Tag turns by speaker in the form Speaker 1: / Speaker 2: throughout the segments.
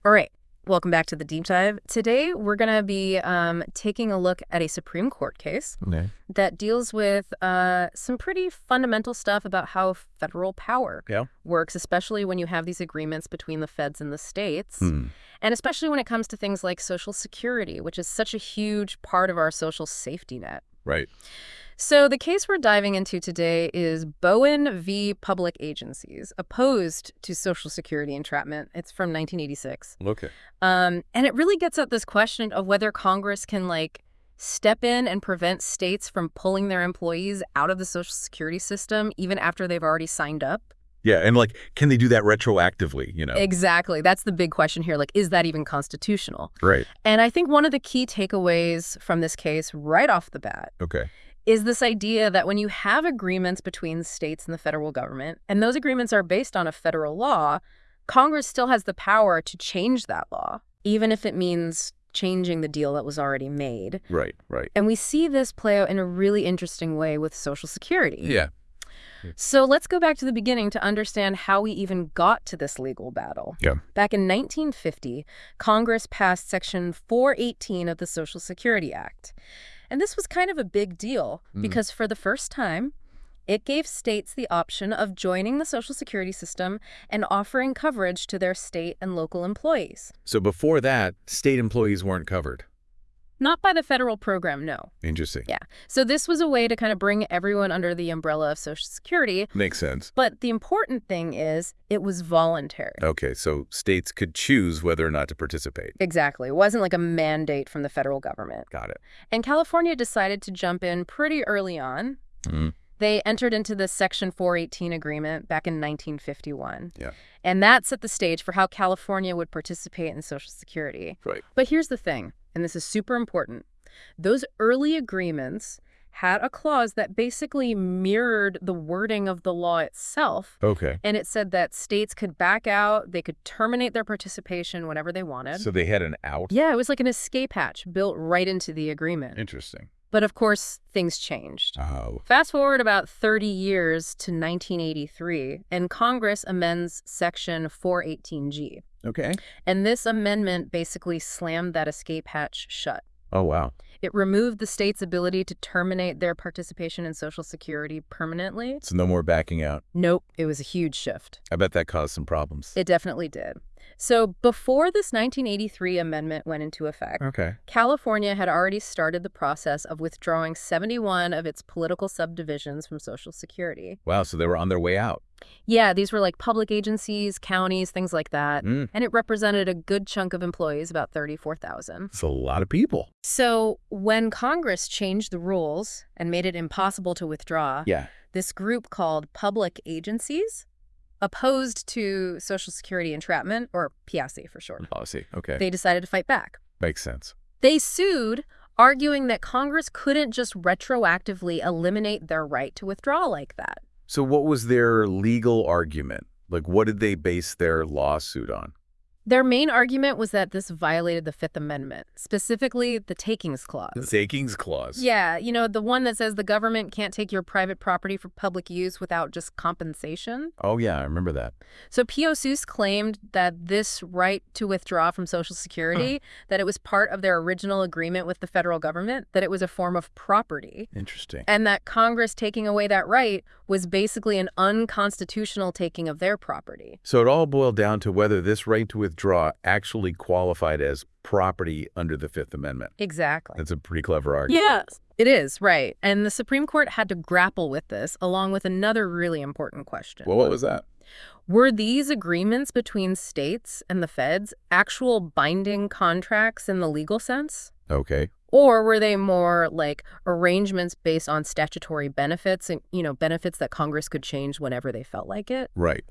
Speaker 1: All right, welcome back to the deep dive. Today, we're going to be taking a look at a Supreme Court case
Speaker 2: Okay.
Speaker 1: that deals with some pretty fundamental stuff about how federal power
Speaker 2: Yeah.
Speaker 1: works, especially when you have these agreements between the feds and the states,
Speaker 2: Hmm.
Speaker 1: and especially when it comes to things like Social Security, which is such a huge part of our social safety net.
Speaker 2: Right.
Speaker 1: So the case we're diving into today is Bowen v. Public Agencies, opposed to Social Security entrapment. It's from 1986.
Speaker 2: Okay.
Speaker 1: And it really gets at this question of whether Congress can, step in and prevent states from pulling their employees out of the Social Security system even after they've already signed up.
Speaker 2: Yeah, and can they do that retroactively,
Speaker 1: Exactly. That's the big question here. Is that even constitutional?
Speaker 2: Right.
Speaker 1: And I think one of the key takeaways from this case right off the bat
Speaker 2: Okay.
Speaker 1: is this idea that when you have agreements between the states and the federal government, and those agreements are based on a federal law, Congress still has the power to change that law, even if it means changing the deal that was already made.
Speaker 2: Right.
Speaker 1: And we see this play out in a really interesting way with Social Security.
Speaker 2: Yeah.
Speaker 1: So let's go back to the beginning to understand how we even got to this legal battle.
Speaker 2: Yeah.
Speaker 1: Back in 1950, Congress passed Section 418 of the Social Security Act. And this was kind of a big deal because for the first time, it gave states the option of joining the Social Security system and offering coverage to their state and local employees.
Speaker 2: So before that, state employees weren't covered.
Speaker 1: Not by the federal program, no.
Speaker 2: Interesting.
Speaker 1: Yeah. So this was a way to kind of bring everyone under the umbrella of Social Security.
Speaker 2: Makes sense.
Speaker 1: But the important thing is it was voluntary.
Speaker 2: Okay, so states could choose whether or not to participate.
Speaker 1: Exactly. It wasn't like a mandate from the federal government.
Speaker 2: Got it.
Speaker 1: And California decided to jump in pretty early on.
Speaker 2: Mhm.
Speaker 1: They entered into the Section 418 agreement back in 1951.
Speaker 2: Yeah.
Speaker 1: And that set the stage for how California would participate in Social Security.
Speaker 2: Right.
Speaker 1: But here's the thing, and this is super important. Those early agreements had a clause that basically mirrored the wording of the law itself.
Speaker 2: Okay.
Speaker 1: And it said that states could back out, they could terminate their participation whenever they wanted.
Speaker 2: So they had an out?
Speaker 1: Yeah, it was like an escape hatch built right into the agreement.
Speaker 2: Interesting.
Speaker 1: But of course, things changed.
Speaker 2: Oh.
Speaker 1: Fast forward about 30 years to 1983, and Congress amends Section 418G.
Speaker 2: Okay.
Speaker 1: And this amendment basically slammed that escape hatch shut.
Speaker 2: Oh, wow.
Speaker 1: It removed the state's ability to terminate their participation in Social Security permanently.
Speaker 2: So no more backing out.
Speaker 1: Nope, it was a huge shift.
Speaker 2: I bet that caused some problems.
Speaker 1: It definitely did. So before this 1983 amendment went into effect,
Speaker 2: Okay.
Speaker 1: California had already started the process of withdrawing 71 of its political subdivisions from Social Security.
Speaker 2: Wow, so they were on their way out.
Speaker 1: Yeah, these were like public agencies, counties, things like that.
Speaker 2: Mm.
Speaker 1: And it represented a good chunk of employees, about 34,000.
Speaker 2: It's a lot of people.
Speaker 1: So when Congress changed the rules and made it impossible to withdraw,
Speaker 2: Yeah.
Speaker 1: this group called Public Agencies, opposed to Social Security entrapment, or PASI for short,
Speaker 2: Policy. Okay.
Speaker 1: they decided to fight back.
Speaker 2: Makes sense.
Speaker 1: They sued, arguing that Congress couldn't just retroactively eliminate their right to withdraw like that.
Speaker 2: So what was their legal argument? What did they base their lawsuit on?
Speaker 1: Their main argument was that this violated the Fifth Amendment, specifically the Takings Clause.
Speaker 2: The Takings Clause.
Speaker 1: Yeah, the one that says the government can't take your private property for public use without just compensation.
Speaker 2: Oh, yeah, I remember that.
Speaker 1: So POCs claimed that this right to withdraw from Social Security, that it was part of their original agreement with the federal government, that it was a form of property,
Speaker 2: Interesting.
Speaker 1: and that Congress taking away that right was basically an unconstitutional taking of their property.
Speaker 2: So it all boiled down to whether this right to withdraw actually qualified as property under the Fifth Amendment.
Speaker 1: Exactly.
Speaker 2: That's a pretty clever argument.
Speaker 1: Yes, it is, right. And the Supreme Court had to grapple with this, along with another really important question.
Speaker 2: Well, what was that?
Speaker 1: Were these agreements between states and the feds actual binding contracts in the legal sense?
Speaker 2: Okay.
Speaker 1: Or were they more like arrangements based on statutory benefits and, benefits that Congress could change whenever they felt like it?
Speaker 2: Right.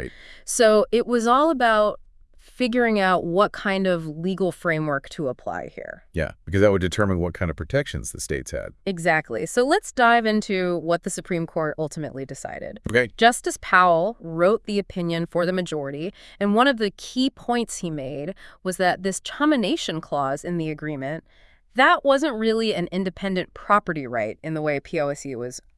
Speaker 1: So it was all about figuring out what kind of legal framework to apply here.
Speaker 2: Yeah, because that would determine what kind of protections the states had.
Speaker 1: Exactly. So let's dive into what the Supreme Court ultimately decided.
Speaker 2: Okay.
Speaker 1: Justice Powell wrote the opinion for the majority, and one of the key points he made was that this termination clause in the agreement, that wasn't really an independent property right in the way POSE was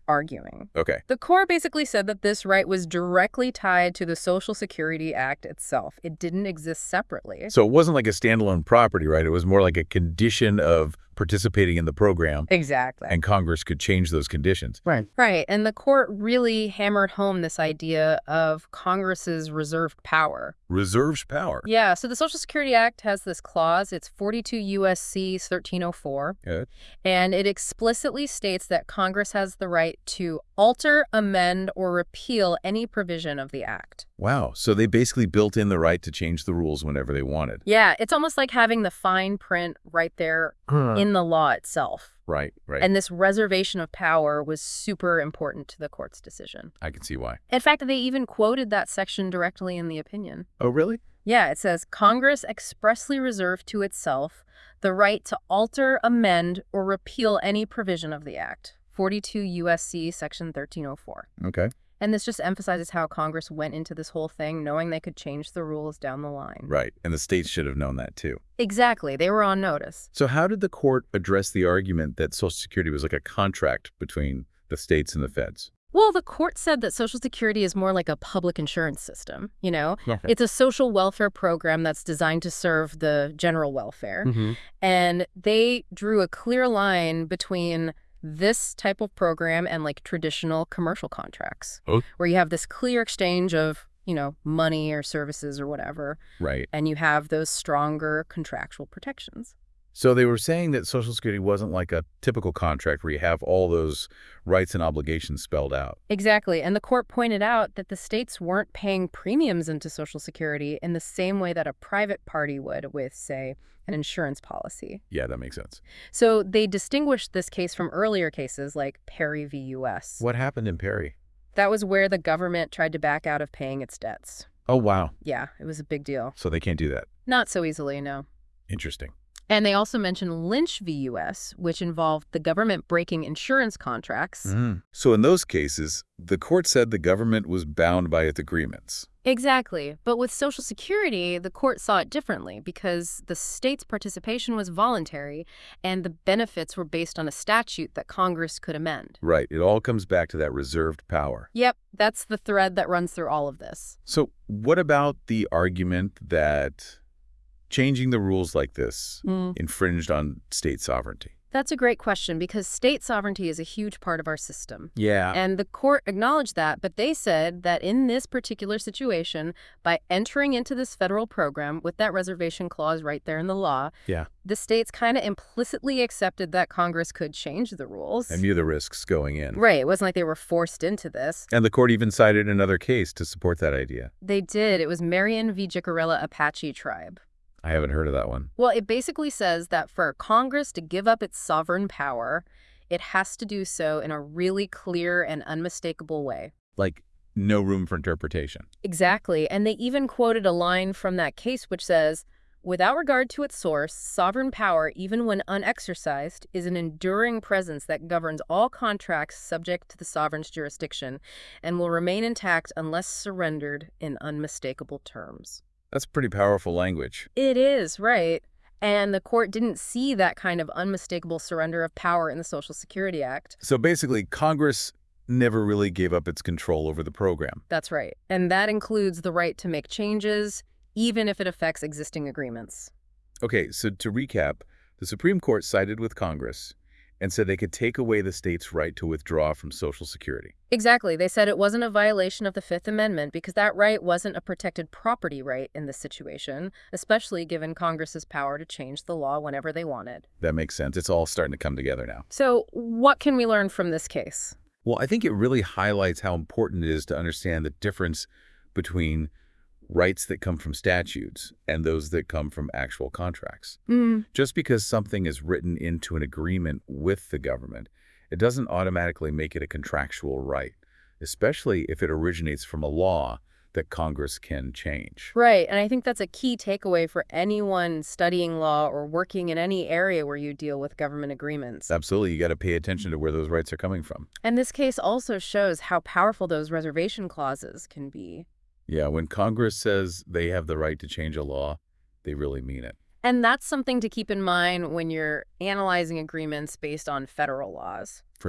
Speaker 1: arguing.
Speaker 2: Okay.
Speaker 1: The court basically said that this right was directly tied to the Social Security Act itself. It didn't exist separately.
Speaker 2: So it wasn't like a standalone property right? It was more like a condition of participating in the program,
Speaker 1: Exactly.
Speaker 2: and Congress could change those conditions.
Speaker 1: Right. Right. And the court really hammered home this idea of Congress's reserved power.
Speaker 2: Reserves power.
Speaker 1: Yeah. So the Social Security Act has this clause. It's 42 U.S.C. 1304.
Speaker 2: Yeah.
Speaker 1: And it explicitly states that Congress has the right to alter, amend, or repeal any provision of the act.
Speaker 2: Wow. So they basically built in the right to change the rules whenever they wanted.
Speaker 1: Yeah. It's almost like having the fine print right there in the law itself.
Speaker 2: Right.
Speaker 1: And this reservation of power was super important to the court's decision.
Speaker 2: I can see why.
Speaker 1: In fact, they even quoted that section directly in the opinion.
Speaker 2: Oh, really?
Speaker 1: Yeah, it says, Congress expressly reserved to itself the right to alter, amend, or repeal any provision of the Act. 42 U.S.C. Section 1304.
Speaker 2: Okay.
Speaker 1: And this just emphasizes how Congress went into this whole thing knowing they could change the rules down the line.
Speaker 2: Right. And the states should have known that, too.
Speaker 1: Exactly. They were on notice.
Speaker 2: So how did the court address the argument that Social Security was like a contract between the states and the feds?
Speaker 1: Well, the court said that Social Security is more like a public insurance system, you know?
Speaker 2: Yeah.
Speaker 1: It's a social welfare program that's designed to serve the general welfare. And they drew a clear line between this type of program and like traditional commercial contracts, where you have this clear exchange of, you know, money or services or whatever.
Speaker 2: Right.
Speaker 1: And you have those stronger contractual protections.
Speaker 2: So they were saying that Social Security wasn't like a typical contract where you have all those rights and obligations spelled out.
Speaker 1: Exactly. And the court pointed out that the states weren't paying premiums into Social Security in the same way that a private party would with, say, an insurance policy.
Speaker 2: Yeah, that makes sense.
Speaker 1: So they distinguished this case from earlier cases like Perry v. U.S.
Speaker 2: What happened in Perry?
Speaker 1: That was where the government tried to back out of paying its debts.
Speaker 2: Oh, wow.
Speaker 1: Yeah, it was a big deal.
Speaker 2: So they can't do that.
Speaker 1: Not so easily, no.
Speaker 2: Interesting.
Speaker 1: And they also mentioned Lynch v. U.S., which involved the government breaking insurance contracts.
Speaker 2: So in those cases, the court said the government was bound by its agreements.
Speaker 1: Exactly. But with Social Security, the court saw it differently because the state's participation was voluntary and the benefits were based on a statute that Congress could amend.
Speaker 2: Right. It all comes back to that reserved power.
Speaker 1: Yep, that's the thread that runs through all of this.
Speaker 2: So what about the argument that changing the rules like this infringed on state sovereignty?
Speaker 1: That's a great question because state sovereignty is a huge part of our system.
Speaker 2: Yeah.
Speaker 1: And the court acknowledged that, but they said that in this particular situation, by entering into this federal program with that reservation clause right there in the law, the states kind of implicitly accepted that Congress could change the rules.
Speaker 2: And knew the risks going in.
Speaker 1: Right. It wasn't like they were forced into this.
Speaker 2: And the court even cited another case to support that idea.
Speaker 1: They did. It was Marion v. Jicarilla Apache Tribe.
Speaker 2: I haven't heard of that one.
Speaker 1: Well, it basically says that for Congress to give up its sovereign power, it has to do so in a really clear and unmistakable way.
Speaker 2: Like, no room for interpretation.
Speaker 1: Exactly. And they even quoted a line from that case which says, without regard to its source, sovereign power, even when unexercised, is an enduring presence that governs all contracts subject to the sovereign's jurisdiction and will remain intact unless surrendered in unmistakable terms.
Speaker 2: That's pretty powerful language.
Speaker 1: It is, right. And the court didn't see that kind of unmistakable surrender of power in the Social Security Act.
Speaker 2: So basically, Congress never really gave up its control over the program.
Speaker 1: That's right. And that includes the right to make changes, even if it affects existing agreements.
Speaker 2: Okay, so to recap, the Supreme Court sided with Congress and said they could take away the state's right to withdraw from Social Security.
Speaker 1: Exactly. They said it wasn't a violation of the Fifth Amendment because that right wasn't a protected property right in this situation, especially given Congress's power to change the law whenever they wanted.
Speaker 2: That makes sense. It's all starting to come together now.
Speaker 1: So what can we learn from this case?
Speaker 2: Well, I think it really highlights how important it is to understand the difference between rights that come from statutes and those that come from actual contracts. Just because something is written into an agreement with the government, it doesn't automatically make it a contractual right, especially if it originates from a law that Congress can change.
Speaker 1: Right, and I think that's a key takeaway for anyone studying law or working in any area where you deal with government agreements.
Speaker 2: Absolutely, you got to pay attention to where those rights are coming from.
Speaker 1: And this case also shows how powerful those reservation clauses can be.
Speaker 2: Yeah, when Congress says they have the right to change a law, they really mean it.
Speaker 1: And that's something to keep in mind when you're analyzing agreements based on federal laws.
Speaker 2: For sure.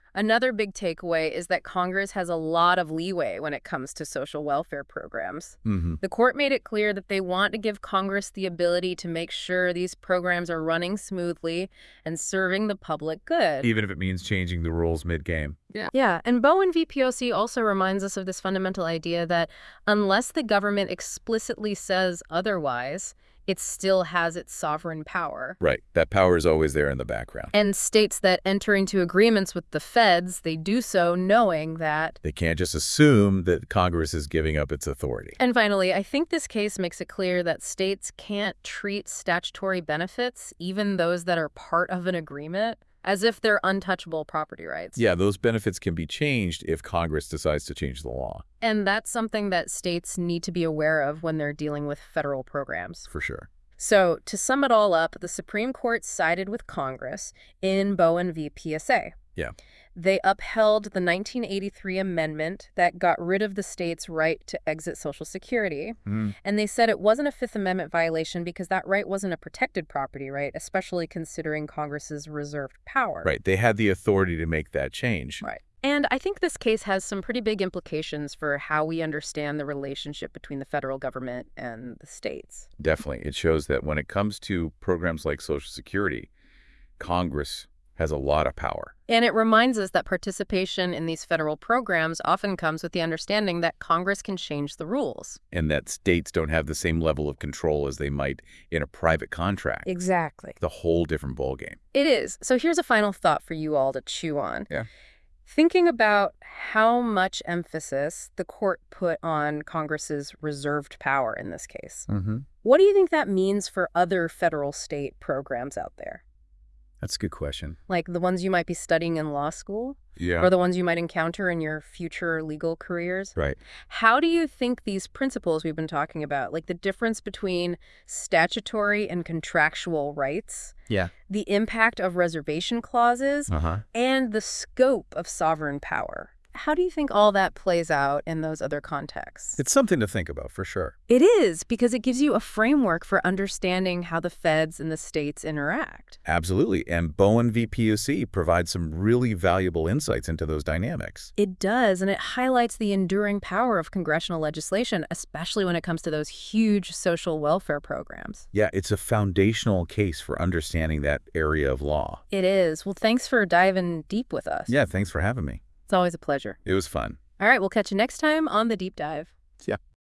Speaker 1: Another big takeaway is that Congress has a lot of leeway when it comes to social welfare programs. The court made it clear that they want to give Congress the ability to make sure these programs are running smoothly and serving the public good.
Speaker 2: Even if it means changing the rules mid-game.
Speaker 1: Yeah, and Bowen v. POC also reminds us of this fundamental idea that unless the government explicitly says otherwise, it still has its sovereign power.
Speaker 2: Right. That power is always there in the background.
Speaker 1: And states that enter into agreements with the feds, they do so knowing that...
Speaker 2: They can't just assume that Congress is giving up its authority.
Speaker 1: And finally, I think this case makes it clear that states can't treat statutory benefits, even those that are part of an agreement, as if they're untouchable property rights.
Speaker 2: Yeah, those benefits can be changed if Congress decides to change the law.
Speaker 1: And that's something that states need to be aware of when they're dealing with federal programs.
Speaker 2: For sure.
Speaker 1: So, to sum it all up, the Supreme Court sided with Congress in Bowen v. PSA.
Speaker 2: Yeah.
Speaker 1: They upheld the 1983 amendment that got rid of the state's right to exit Social Security. And they said it wasn't a Fifth Amendment violation because that right wasn't a protected property right, especially considering Congress's reserved power.
Speaker 2: Right. They had the authority to make that change.
Speaker 1: Right. And I think this case has some pretty big implications for how we understand the relationship between the federal government and the states.
Speaker 2: Definitely. It shows that when it comes to programs like Social Security, Congress has a lot of power.
Speaker 1: And it reminds us that participation in these federal programs often comes with the understanding that Congress can change the rules.
Speaker 2: And that states don't have the same level of control as they might in a private contract.
Speaker 1: Exactly.
Speaker 2: It's a whole different ballgame.
Speaker 1: It is. So here's a final thought for you all to chew on.
Speaker 2: Yeah.
Speaker 1: Thinking about how much emphasis the court put on Congress's reserved power in this case. What do you think that means for other federal state programs out there?
Speaker 2: That's a good question.
Speaker 1: Like the ones you might be studying in law school?
Speaker 2: Yeah.
Speaker 1: Or the ones you might encounter in your future legal careers?
Speaker 2: Right.
Speaker 1: How do you think these principles we've been talking about, like the difference between statutory and contractual rights, the impact of reservation clauses, and the scope of sovereign power, how do you think all that plays out in those other contexts?
Speaker 2: It's something to think about, for sure.
Speaker 1: It is, because it gives you a framework for understanding how the feds and the states interact.
Speaker 2: Absolutely. And Bowen v. POC provides some really valuable insights into those dynamics.
Speaker 1: It does, and it highlights the enduring power of congressional legislation, especially when it comes to those huge social welfare programs.
Speaker 2: Yeah, it's a foundational case for understanding that area of law.
Speaker 1: It is. Well, thanks for diving deep with us.
Speaker 2: Yeah, thanks for having me.
Speaker 1: It's always a pleasure.
Speaker 2: It was fun.
Speaker 1: All right, we'll catch you next time on The Deep Dive.
Speaker 2: Yeah.